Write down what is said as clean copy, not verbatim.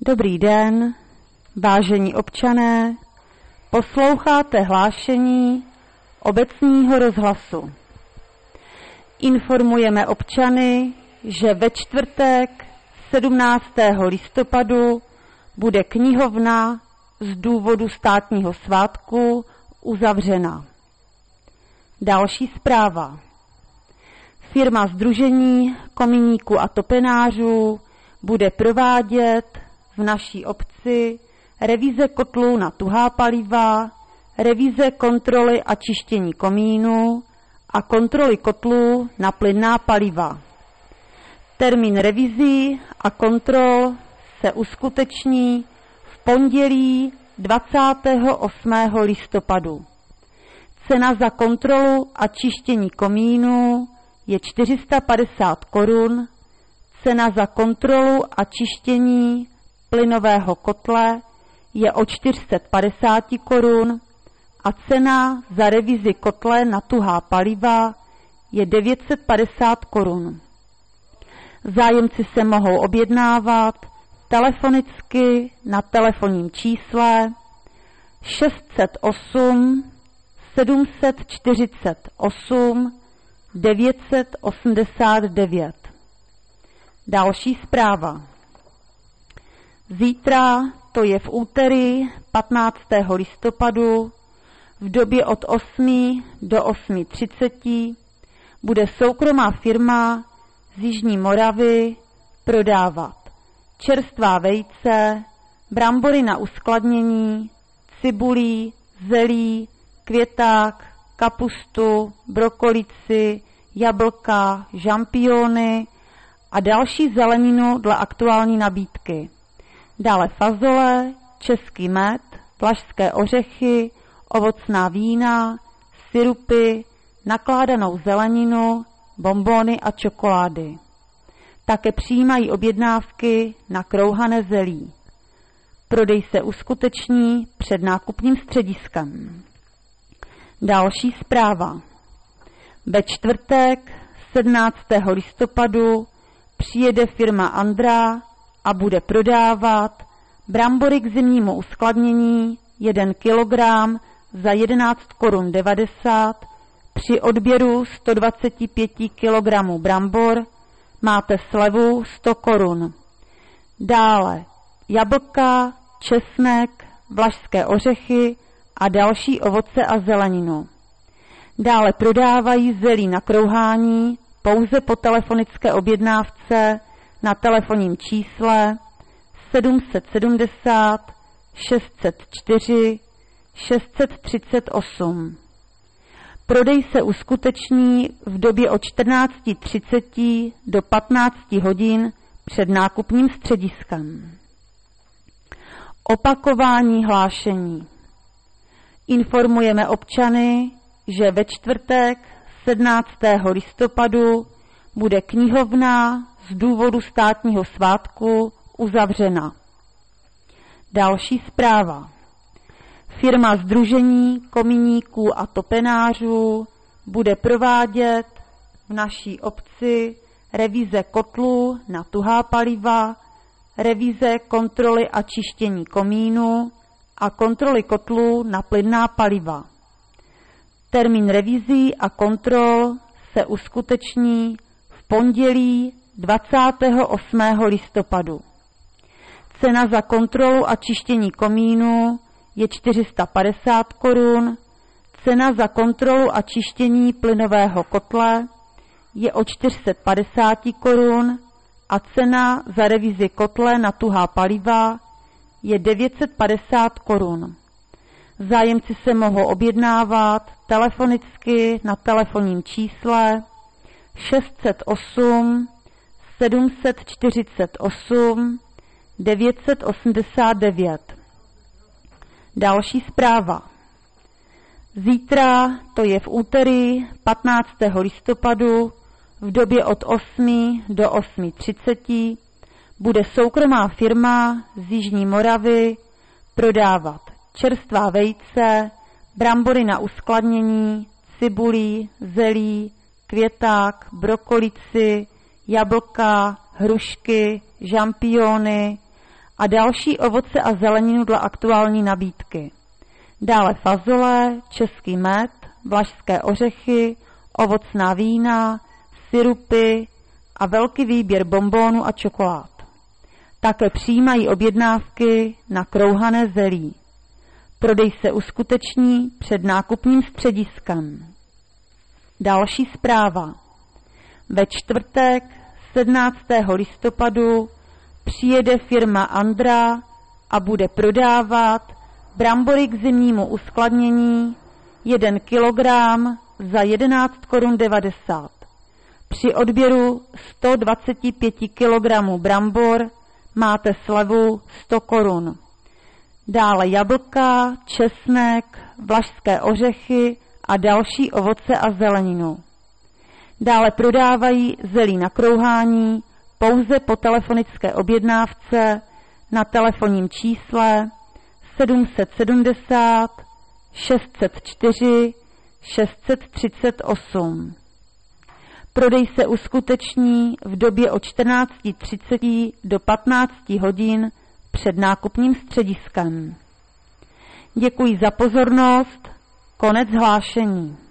Dobrý den, vážení občané, posloucháte hlášení obecního rozhlasu. Informujeme občany, že ve čtvrtek 17. listopadu bude knihovna z důvodu státního svátku uzavřena. Další zpráva. Firma Sdružení kominíků a topenářů bude provádět v naší obci revize kotlů na tuhá paliva, revize kontroly a čištění komínů a kontroly kotlů na plynná paliva. Termín revizí a kontrol se uskuteční v pondělí 28. listopadu. Cena za kontrolu a čištění komínů je 450 korun, cena za kontrolu a čištění plynového kotle je o 450 korun a cena za revizi kotle na tuhá paliva je 950 korun. Zájemci se mohou objednávat telefonicky na telefonním čísle 608 748 989. Další zpráva. Zítra, to je v úterý 15. listopadu, v době od 8 do 8:30 bude soukromá firma z Jižní Moravy prodávat čerstvá vejce, brambory na uskladnění, cibulí, zelí, květák, kapustu, brokolici, jablka, žampiony a další zeleninu dle aktuální nabídky. Dále fazole, český med, vlašské ořechy, ovocná vína, sirupy, nakládanou zeleninu, bonbony a čokolády. Také přijímají objednávky na krouhané zelí. Prodej se uskuteční před nákupním střediskem. Další zpráva. Ve čtvrtek 17. listopadu přijede firma Andra a bude prodávat brambory k zimnímu uskladnění 1 kg za 11,90 korun při odběru 125 kg brambor máte slevu 100 korun. Dále jablka, česnek, vlašské ořechy a další ovoce a zeleninu. Dále prodávají zelí na krouhání pouze po telefonické objednávce na telefonním čísle 770 604 638. Prodej se uskuteční v době od 14:30 do 15 hodin před nákupním střediskem. Opakování hlášení. Informujeme občany, že ve čtvrtek 17. listopadu bude knihovna z důvodu státního svátku uzavřena. Další zpráva. Firma Sdružení kominíků a topenářů bude provádět v naší obci revize kotlů na tuhá paliva, revize kontroly a čištění komínů a kontroly kotlů na plynná paliva. Termín revizí a kontrol se uskuteční v pondělí 28. listopadu. Cena za kontrolu a čištění komínů je 450 korun, cena za kontrolu a čištění plynového kotle je o 450 korun a cena za revizi kotle na tuhá paliva je 950 korun. Zájemci se mohou objednávat telefonicky na telefonním čísle 608 748 989. Další zpráva. Zítra, to je v úterý 15. listopadu, v době od 8 do 8:30 bude soukromá firma z Jižní Moravy prodávat čerstvá vejce, brambory na uskladnění, cibulí, zelí, květák, brokolici, jablka, hrušky, žampiony a další ovoce a zeleninu dle aktuální nabídky. Dále fazole, český med, vlašské ořechy, ovocná vína, sirupy a velký výběr bonbónů a čokolád. Také přijímají objednávky na krouhané zelí. Prodej se uskuteční před nákupním střediskem. Další zpráva. Ve čtvrtek 17. listopadu přijede firma Andra a bude prodávat brambory k zimnímu uskladnění 1 kilogram za 11,90 Kč. Při odběru 125 kg brambor máte slevu 100 Kč. Dále jablka, česnek, vlašské ořechy a další ovoce a zeleninu. Dále prodávají zelí na krouhání pouze po telefonické objednávce na telefonním čísle 770 604 638. Prodej se uskuteční v době od 14:30 do 15 hodin před nákupním střediskem. Děkuji za pozornost. Konec hlášení.